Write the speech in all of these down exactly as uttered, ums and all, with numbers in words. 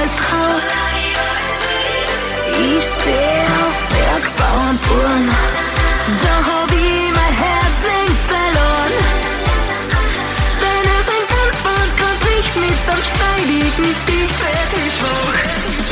neues Haus. Ich steh auf Bergbauernbahn, da hab ich mein Herz längst verloren. Wenn es ein Tanzband grad bricht mit dem steidigen Sieg, werd ich schwach.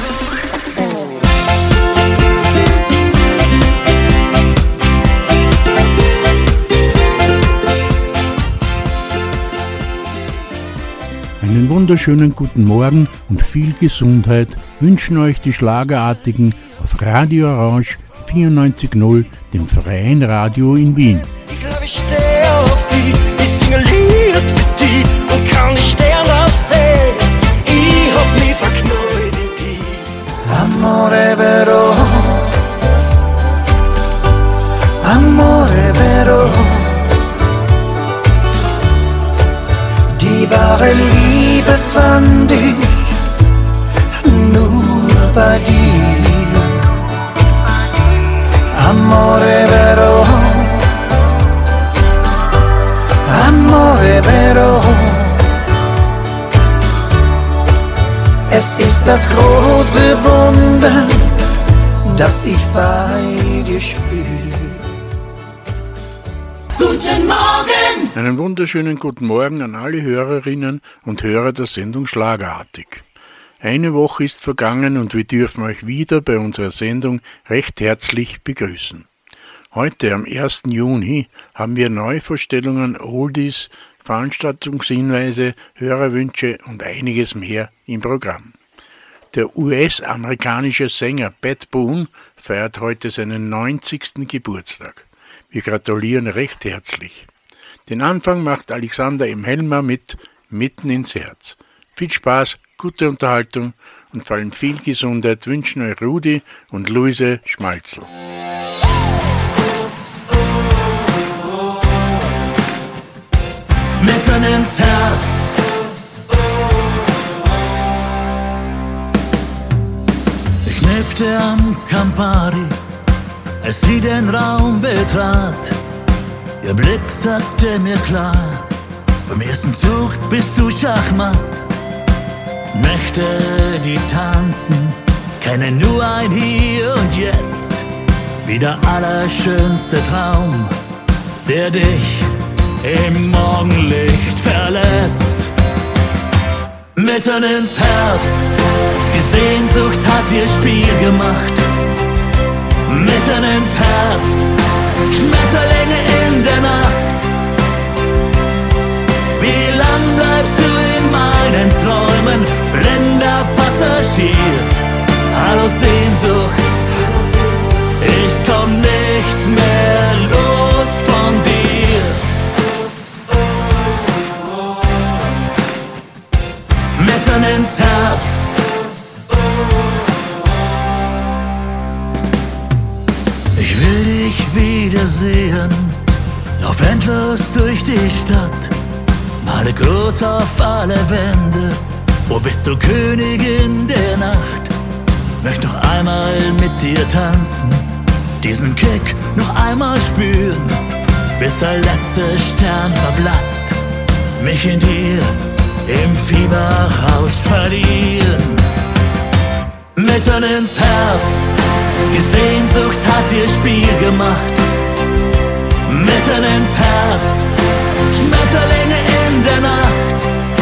Einen wunderschönen guten Morgen und viel Gesundheit wünschen euch die Schlagerartigen auf Radio Orange vierundneunzig Komma null, dem freien Radio in Wien. Ich glaube, ich stehe auf die, ich singe Lied für die und kann nicht sterben sehen. Ich hab mich verknallt in die. Amore vero, amore vero. Die wahre Liebe fand ich nur bei dir. Amore vero, amore vero. Es ist das große Wunder, das ich bei dir spüre. Guten Morgen! Einen wunderschönen guten Morgen an alle Hörerinnen und Hörer der Sendung Schlagerartig. Eine Woche ist vergangen und wir dürfen euch wieder bei unserer Sendung recht herzlich begrüßen. Heute am ersten Juni haben wir Neuvorstellungen, Oldies, Veranstaltungshinweise, Hörerwünsche und einiges mehr im Programm. Der U S-amerikanische Sänger Pat Boone feiert heute seinen neunzigsten Geburtstag. Wir gratulieren recht herzlich. Den Anfang macht Alexander M. Helmer mit Mitten ins Herz. Viel Spaß, gute Unterhaltung und vor allem viel Gesundheit wünschen euch Rudi und Luise Schmalzl. Mitten ins Herz. Ich nippte am Campari, als sie den Raum betrat. Ihr Blick sagte mir klar, beim ersten Zug bist du Schachmatt. Nächte, die tanzen, kennen nur ein Hier und Jetzt. Wie der allerschönste Traum, der dich im Morgenlicht verlässt. Mitten ins Herz, die Sehnsucht hat ihr Spiel gemacht. Mitten ins Herz, Schmetterlinge in der Nacht. Wie lang bleibst du in meinen Träumen, blinder Passagier? Hallo Sehnsucht, ich komm nicht mehr los von dir. Mitten ins Herz. Ich will dich wiedersehen, lauf endlos durch die Stadt, male groß auf alle Wände, wo bist du Königin der Nacht? Möcht noch einmal mit dir tanzen, diesen Kick noch einmal spüren, bis der letzte Stern verblasst, mich in dir im Fieberrausch verlieren. Mitten ins Herz, die Sehnsucht hat ihr Spiel gemacht. Mitten ins Herz, Schmetterlinge in der Nacht.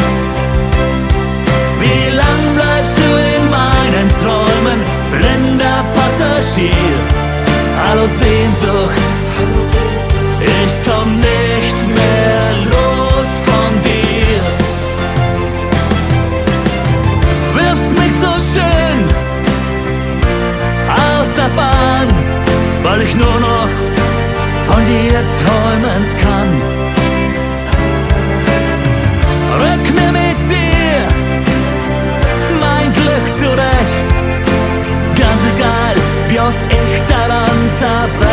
Wie lang bleibst du in meinen Träumen, blinder Passagier? Hallo Sehnsucht, ich komm nicht mehr los von dir. Wirfst mich so schön aus der Bahn, weil ich nur noch von dir träumen kann. Rück mir mit dir mein Glück zurecht, ganz egal, wie oft ich daran zerbrech.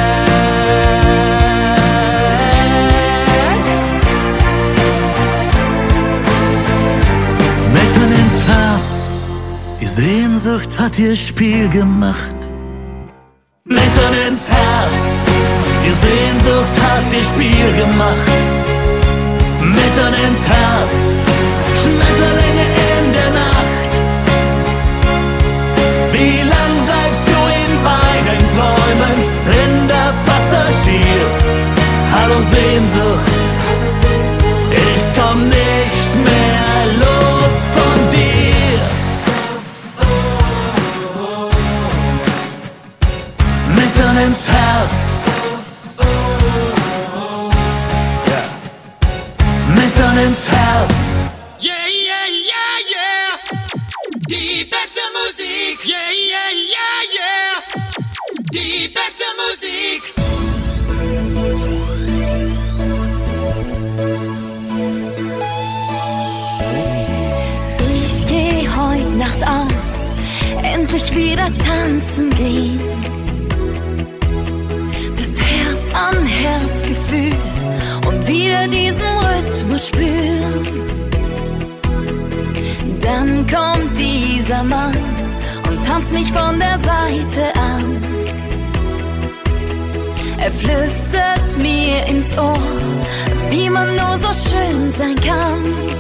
Mitten ins Herz, die Sehnsucht hat ihr Spiel gemacht. Mitten ins Herz, die Sehnsucht hat ihr Spiel gemacht. Mitten ins Herz, Schmetterlinge in der Nacht. ans Herz. Yeah. Mit an ins Herz. Yeah, yeah, yeah, yeah. Die beste Musik. Yeah, yeah, yeah, yeah. Die beste Musik. Ich geh heut Nacht aus, endlich wieder tanzen gehen. Das Herz an Herzgefühl und wieder diesen Rhythmus spüren. Dann kommt dieser Mann und tanzt mich von der Seite an. Er flüstert mir ins Ohr, wie man nur so schön sein kann.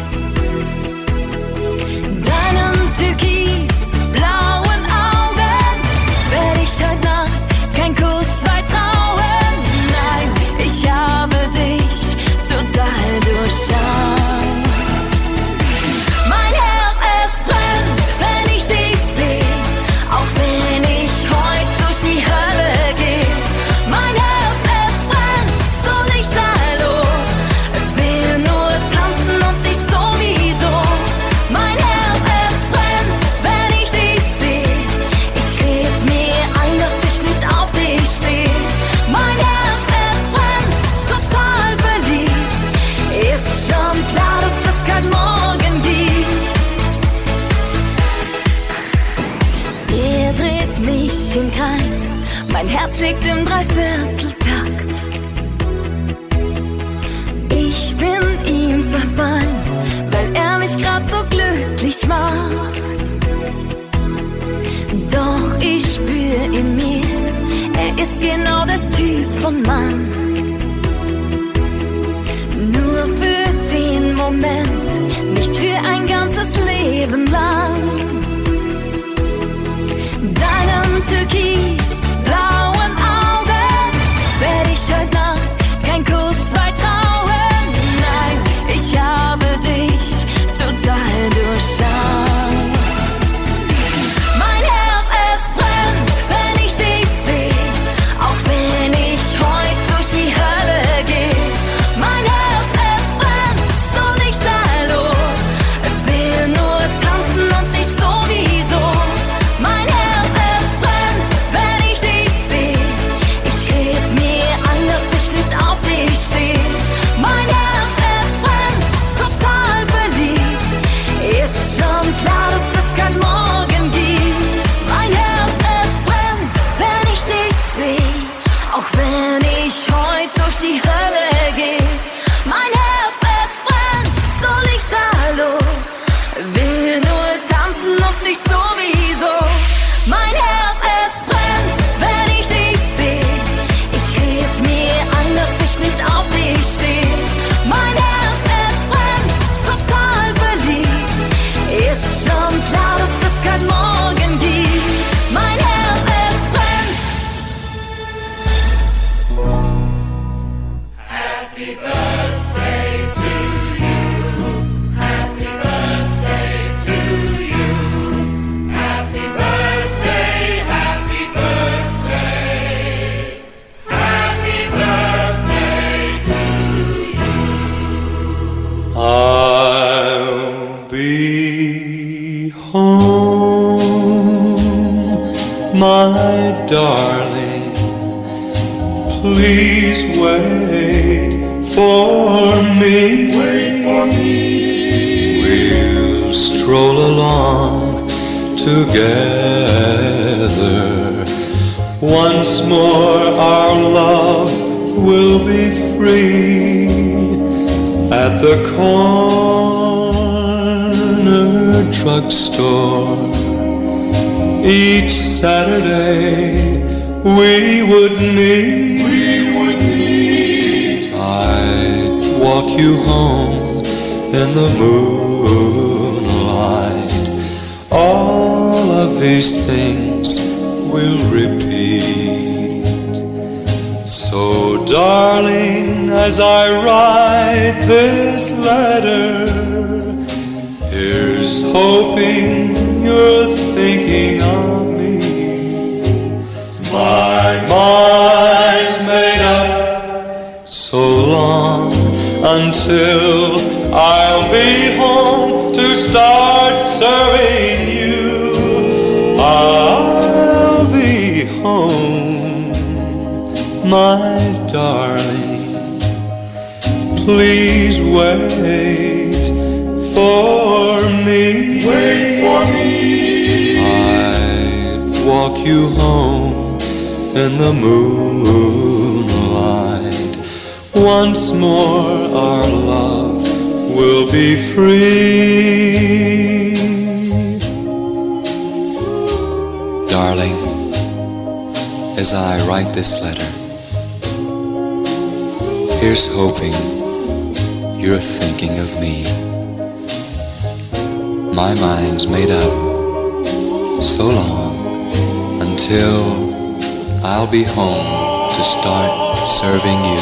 Deinen türkisblauen Augen werd ich heute Nacht kein Kuss weit trauen. Nein, ich habe dich total durchschaut. Mein Herz, es brennt, wenn ich dich seh, auch wenn ich heut durch die Hölle geh. Mein Herz, es brennt, so lichterloh, will nur tanzen und dich sowieso. Mein Herz, es brennt, wenn ich dich seh, ich red mir ein, dass ich nicht auf dich steh. Mein Herz, es brennt, total verliebt, ist schon klar, dass es kein Morgen gibt. Er dreht mich im Kreis, mein Herz schlägt im Dreivierteltakt. Ich bin ihm verfallen, weil er mich grad so glücklich macht. Doch ich spür in mir, er ist genau der Typ von Mann. Nur für den Moment, nicht für ein ganzes Leben lang. Deinen türkisblauen Augen werd ich heute Nacht kein Kuss weit trauen. Nein, ich habe dich total durchschaut. Mein Herz, es brennt, wenn ich dich seh, auch wenn ich heut durch die Hölle geh. Mein Herz, es brennt, so lichterloh, will nur tanzen und dich sowieso. Mein Herz, es brennt, wenn ich dich seh, ich red mir ein, dass ich nicht auf dich steh. Mein Herz, es brennt, total verliebt, ist schon klar, dass es kein Morgen gibt. Mein Herz, es brennt, wenn ich dich seh, auch wenn ich heut durch die Hölle geh. Mein Herz, es brennt, so lichterloh, will nur tanzen und dich sowieso. Mein Herz, es brennt, wenn ich dich seh, ich red mir ein, dass ich nicht auf dich steh. Mein Herz, es brennt, total verliebt, ist schon klar, dass es kein Morgen gibt. Mein Herz, es brennt. Happy birthday to you. Happy birthday to you. Happy birthday, happy birthday. Happy birthday to you. I'll be home, my darling. Please wait for me. Wait for me. We'll stroll along together. Once more our love will be free. At the corner drugstore, each Saturday we would meet. We would meet. I'd walk you home in the moonlight. All of these things will repeat. So, darling, as I write this letter, here's hoping you're thinking of me. My mind until I'll be home to start serving you. I'll be home, my darling. Please wait for me. Wait for me. I'd walk you home in the moonlight. Once more our love will be free. Darling, as I write this letter, here's hoping you're thinking of me. My mind's made up so long until I'll be home to start serving you.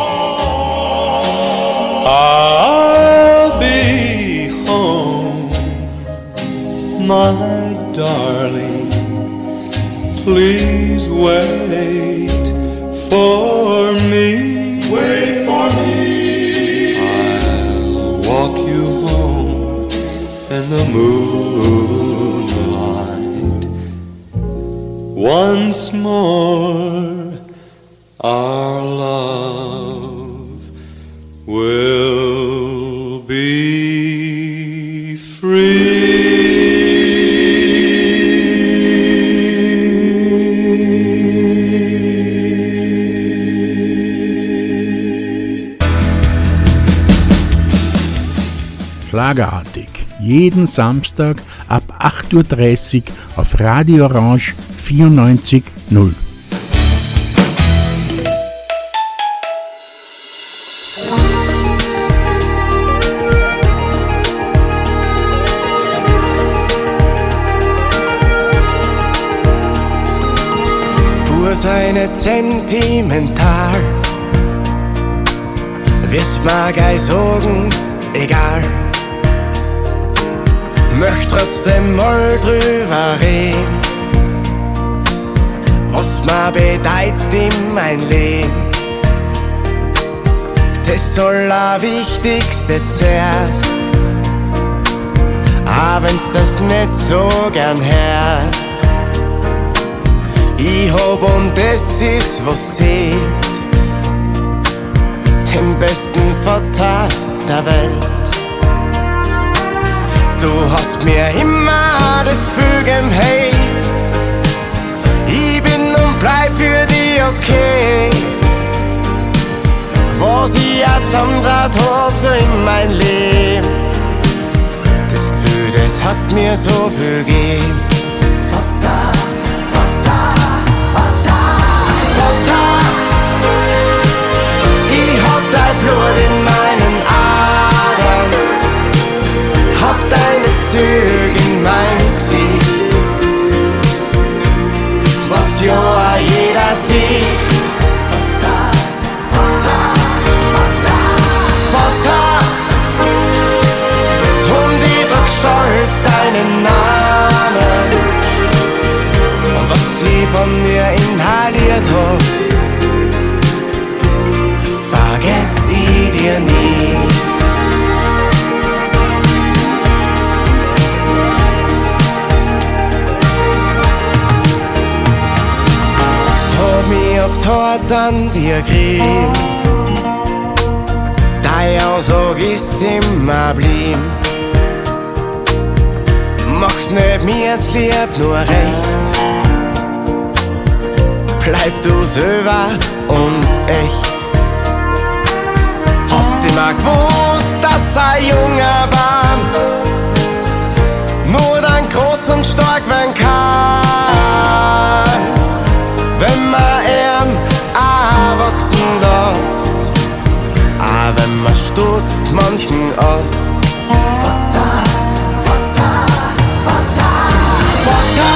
I'll be home, my darling. Please wait for me. Wait for me. I'll walk you home in the moonlight. Once more our love will be free. Schlagerartig. Jeden Samstag ab acht Uhr dreißig auf Radio Orange vierundneunzig null. Pur seine sentimental, wirst mir gleich sagen, egal. Möcht trotzdem mal drüber reden, was mir bedeutet in mein Leben. Das Allerwichtigste zuerst, auch wenn's das nicht so gern hörst. Ich hab und das ist was zählt, den besten Vater der Welt. Du hast mir immer das Gefühl gegeben, hey, ich bin und bleib für dich okay. Was ich jetzt zusammengebracht hab, so in mein Leben, das Gefühl, das hat mir so viel gegeben. Vater, Vater, Vater, Vater, ich hab dein Blut in meinen Adern, hab deine Züge in mein Gesicht, was ja jeder sieht. Vater, Vater, Vater, Vater, und ich trag stolz deinen Namen, und was ich von dir inhaliert hab, vergess ich dir nie. Mich oft hart an dir grieb, deine Aussage ist immer blieb. Mach's nicht mir jetzt lieb, nur recht. Bleib du selber und echt. Hast immer gewusst, dass ein Junge war, nur dann groß und stark werden kann. Wenn man ihn auch wachsen lässt, auch wenn man stutzt manchen Ost. Vater, Vater, Vater, Vater,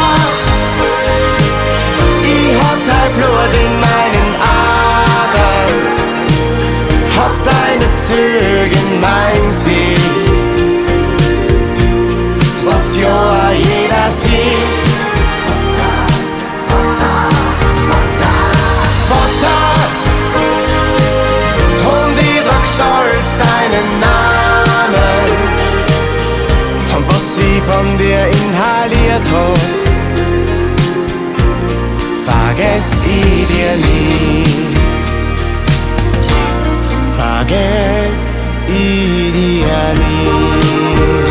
ich hab dein Blut in meinen Adern, hab deine Züge in mein Gesicht, was ja jeder sieht. vergess ich dir nie. Vergess ich dir nie.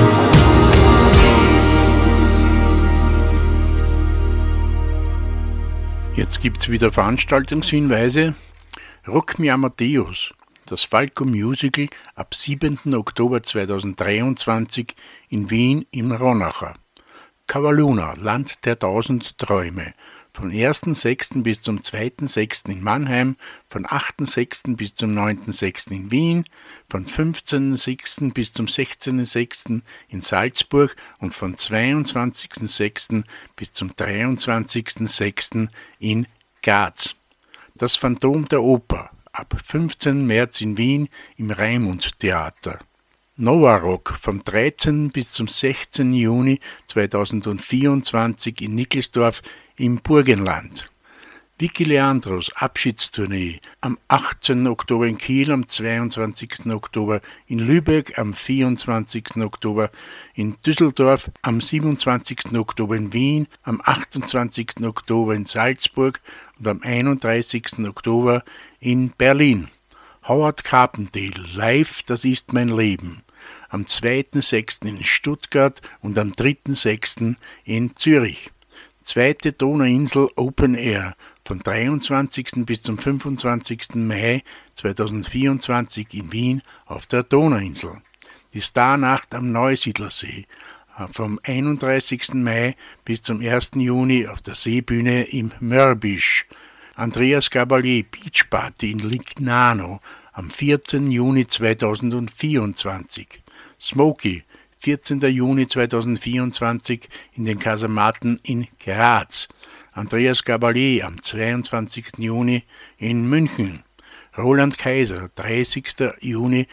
Jetzt gibt's wieder Veranstaltungshinweise. Rock Me Amadeus, das Falco Musical ab siebenten Oktober zweitausenddreiundzwanzig in Wien im Ronacher. Cavaluna, Land der tausend Träume, von ersten sechsten bis zum zweiten sechsten in Mannheim, von achten sechsten bis zum neunten sechsten in Wien, von fünfzehnten sechsten bis zum sechzehnten sechsten in Salzburg und von zweiundzwanzigsten sechsten bis zum dreiundzwanzigsten sechsten in Graz. Das Phantom der Oper, ab fünfzehnten März in Wien im Raimund Theater. Nova Rock vom dreizehnten bis zum sechzehnten Juni zweitausendvierundzwanzig in Nickelsdorf im Burgenland. Vicky Leandros Abschiedstournee am achtzehnten Oktober in Kiel, am zweiundzwanzigsten Oktober in Lübeck, am vierundzwanzigsten Oktober in Düsseldorf, am siebenundzwanzigsten Oktober in Wien, am achtundzwanzigsten Oktober in Salzburg und am einunddreißigsten Oktober in Berlin. Howard Carpendale, live, das ist mein Leben. Am zweiten sechsten in Stuttgart und am dritten sechsten in Zürich. Zweite Donauinsel Open Air von dreiundzwanzigsten bis zum fünfundzwanzigsten Mai zweitausendvierundzwanzig in Wien auf der Donauinsel. Die Starnacht am Neusiedlersee vom einunddreißigsten Mai bis zum ersten Juni auf der Seebühne im Mörbisch. Andreas Gabalier Beach Party in Lignano am vierzehnten Juni zweitausendvierundzwanzig. Smokey, vierzehnten Juni zweitausendvierundzwanzig in den Kasematen in Graz. Andreas Gabalier am zweiundzwanzigsten Juni in München. Roland Kaiser, dreißigsten Juni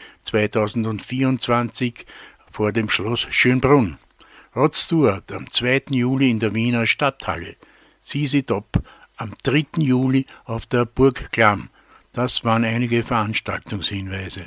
zweitausendvierundzwanzig vor dem Schloss Schönbrunn. Rod Stewart am zweiten Juli in der Wiener Stadthalle. Sisi Top am dritten Juli auf der Burg Klamm. Das waren einige Veranstaltungshinweise.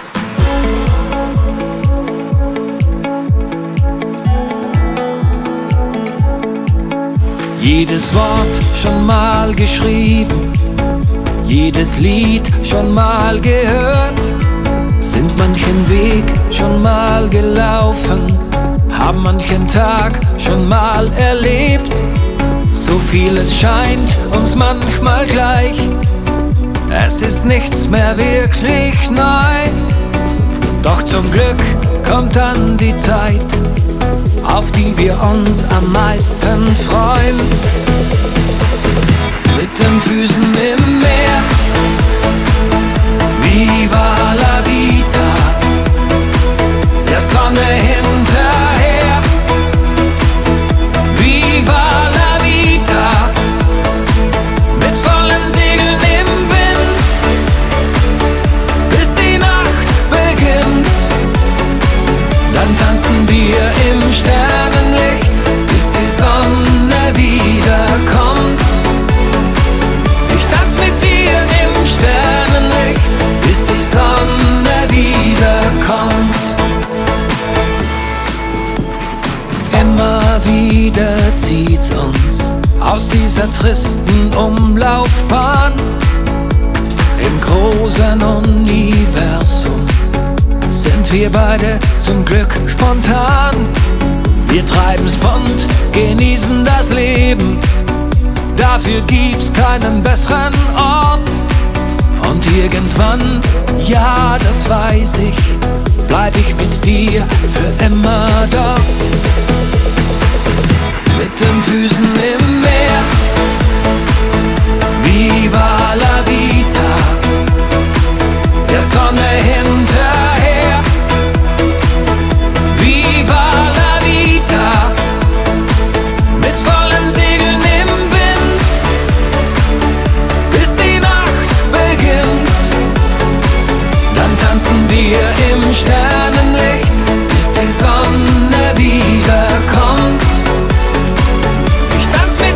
Jedes Wort schon mal geschrieben, jedes Lied schon mal gehört, sind manchen Weg schon mal gelaufen, haben manchen Tag schon mal erlebt. So vieles scheint uns manchmal gleich, es ist nichts mehr wirklich neu. Doch zum Glück kommt dann die Zeit, auf die wir uns am meisten freuen. Mit den Füßen im Meer, viva la vita, der Sonne hinterher. Viva la vita, mit vollen Segeln im Wind, bis die Nacht beginnt. Dann tanzen wir im Sternenlicht, bis die Sonne wiederkommt. Ich tanz mit dir im Sternenlicht, bis die Sonne wiederkommt. Immer wieder zieht's uns aus dieser tristen Umlaufbahn im großen Universum. Sind wir beide zum Glück spontan. Wir treiben's bunt, genießen das Leben. Dafür gibt's keinen besseren Ort. Und irgendwann, ja, das weiß ich, bleib ich mit dir für immer dort. Mit den Füßen im Meer, viva la vita, der Sonne hinterher. Viva la vita, mit vollen Segeln im Wind, bis die Nacht beginnt. Dann tanzen wir im Sternenlicht, bis die Sonne wiederkommt. Ich tanz mit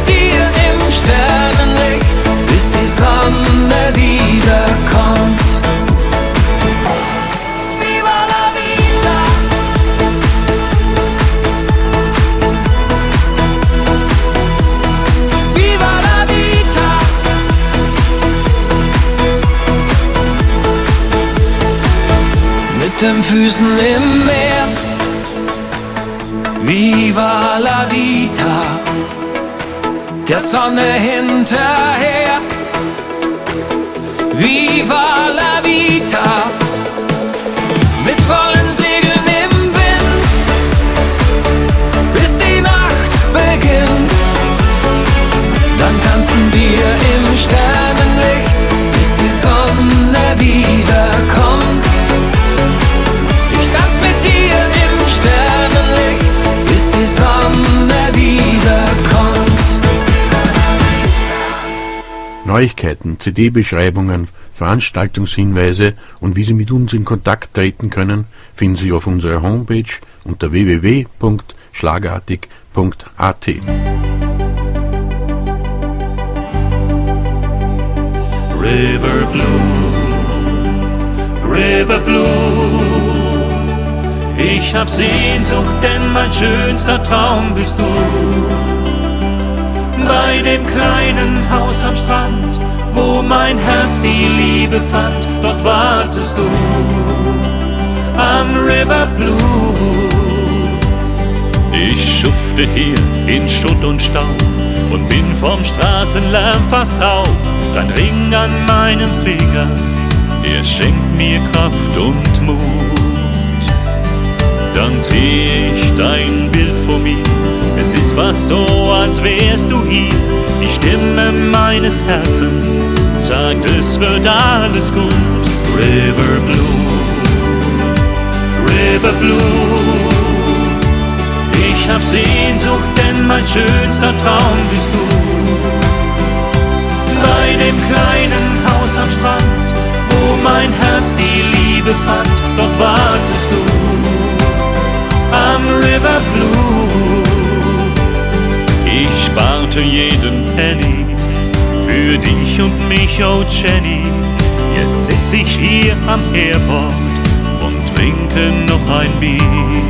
den Füßen im Meer. Viva la vita, der Sonne hinterher. Viva la vita, mit vollen Segeln im Wind, bis die Nacht beginnt. Dann tanzen wir im Sternenlicht, bis die Sonne wiederkommt. Ich tanz mit dir im Sternenlicht, bis die Sonne wiederkommt. Neuigkeiten, C D-Beschreibungen, Veranstaltungshinweise und wie Sie mit uns in Kontakt treten können, finden Sie auf unserer Homepage unter w w w punkt schlagartig punkt a t. River Blue, River Blue, ich hab Sehnsucht, denn mein schönster Traum bist du. Bei dem kleinen Haus am Strand, wo mein Herz die Liebe fand, dort wartest du, am River Blue. Ich schufte hier in Schutt und Staub und bin vom Straßenlärm fast taub. Dein Ring an meinem Finger, er schenkt mir Kraft und Mut. Dann seh ich dein Bild vor mir, es ist fast so, als wärst du hier. Die Stimme meines Herzens sagt, es wird alles gut. River Blue, River Blue, ich hab Sehnsucht, denn mein schönster Traum bist du. Bei dem kleinen Haus am Strand, wo mein Herz die Liebe fand, dort wartest du, am River Blue. Ich sparte jeden Penny für dich und mich, oh Jenny. Jetzt sitz ich hier am Airport und trinke noch ein Bier.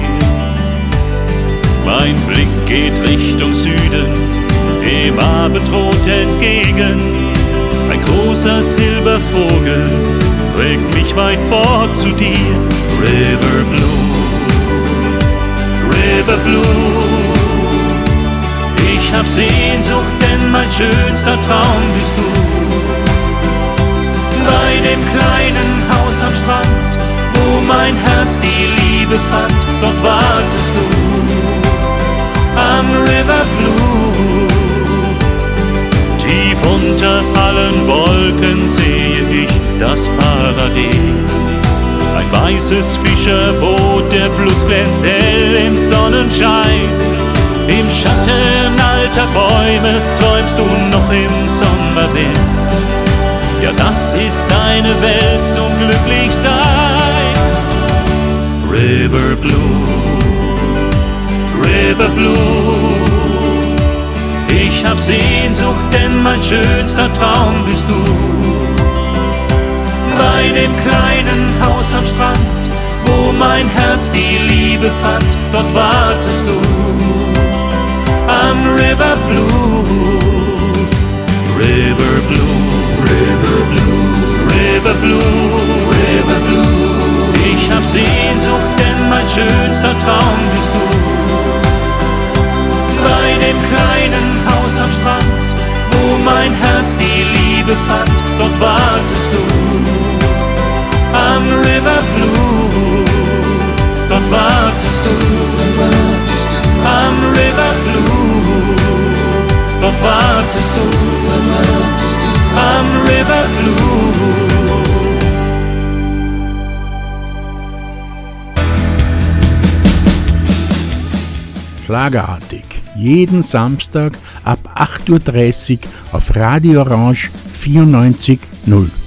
Mein Blick geht Richtung Süden, dem Abendrot entgegen. Ein großer Silbervogel trägt mich weit fort zu dir. River Blue, River Blue, ich hab Sehnsucht, denn mein schönster Traum bist du. Bei dem kleinen Haus am Strand, wo mein Herz die Liebe fand, dort wartest du, am River Blue. Tief unter allen Wolken sehe ich das Paradies. Ein weißes Fischerboot, der Fluss glänzt hell im Sonnenschein. Im Schatten alter Bäume träumst du noch im Sommerwind. Ja, das ist deine Welt zum Glücklichsein. River Blue, River Blue, ich hab Sehnsucht, denn mein schönster Traum bist du. Bei dem kleinen Haus am Strand, wo mein Herz die Liebe fand, dort wartest du, am River Blue. River Blue, River Blue, River Blue, River Blue, ich hab Sehnsucht, denn mein schönster Traum bist du. Bei dem kleinen Haus am Strand, wo mein Herz die Liebe fand, dort wartest du, am River Blue. Dort wartest du, am River Blue. Dort wartest du, am River Blue. Schlagartig. Jeden Samstag ab acht Uhr dreißig auf Radio Orange vierundneunzig Komma null.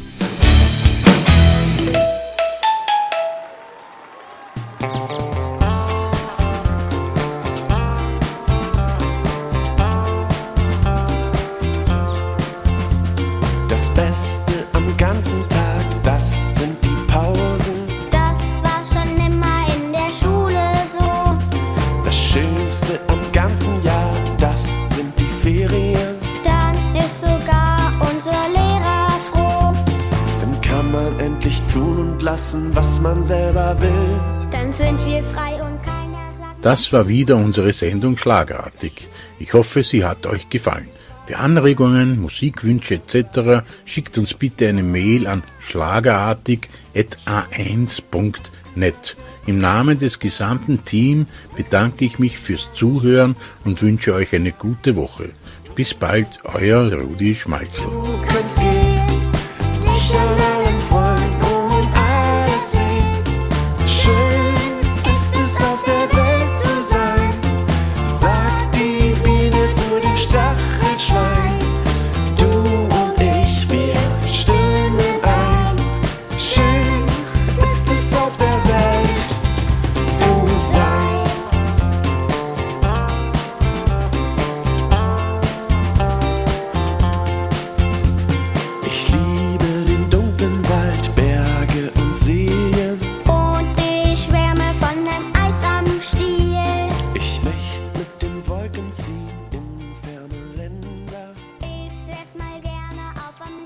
Das Beste am ganzen Tag, das sind die Pausen. Das war schon immer in der Schule so. Das Schönste am ganzen Jahr, das sind die Ferien. Dann ist sogar unser Lehrer froh. Dann kann man endlich tun und lassen, was man selber will. Dann sind wir frei und keiner sagt. Das war wieder unsere Sendung Schlagerartig. Ich hoffe, sie hat euch gefallen. Für Anregungen, Musikwünsche et cetera schickt uns bitte eine Mail an schlagerartig at a eins punkt net. Im Namen des gesamten Teams bedanke ich mich fürs Zuhören und wünsche euch eine gute Woche. Bis bald, euer Rudi Schmalzl. Du kannst gehen,